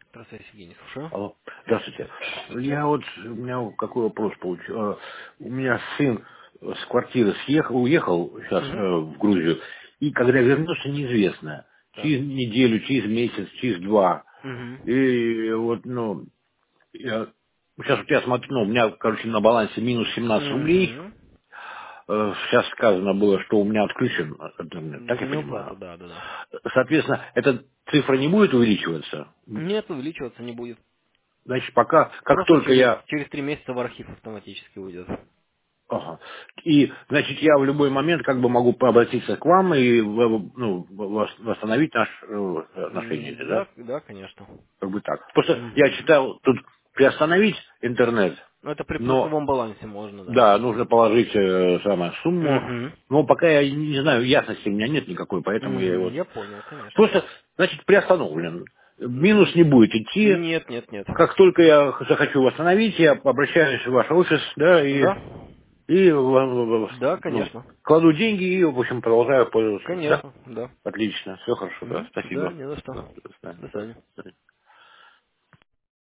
Здравствуйте, Евгений, слушаю. Алло, здравствуйте. Здравствуйте. У меня какой вопрос получил. У меня сын с квартиры уехал сейчас Угу. в Грузию, и когда вернется, неизвестно. Так. Через неделю, через месяц, через два. Угу. И вот, я сейчас вот я смотрю, у меня, короче, на балансе минус 17 рублей. Угу. Сейчас сказано было, что у меня отключен интернет, так За я неуплату, понимаю. да, да, да. Соответственно, эта цифра не будет увеличиваться. Нет, увеличиваться не будет. Значит, пока, как Просто только через, я через 3 месяца в архив автоматически уйдет. Ага. И, значит, я в любой момент как бы могу обратиться к вам и восстановить наши отношения, да? Да, да, конечно. Как бы так. Просто я Угу. читал тут приостановить интернет, Ну, это при но плюсовом балансе можно, да. да, нужно положить самую сумму. Угу. Но пока я не знаю, ясности у меня нет никакой, поэтому я Угу. его... Я понял, конечно. Просто, значит, приостановлен. Минус не будет идти. Нет, нет, нет. Как только я захочу восстановить, я обращаюсь в ваш офис, да, Да? и Да, конечно. кладу деньги и, в общем, продолжаю пользоваться. Да? Конечно, да. Отлично. Все хорошо, да. Да, Спасибо. не за что. Да, до свидания. До Да, свидания. до свидания.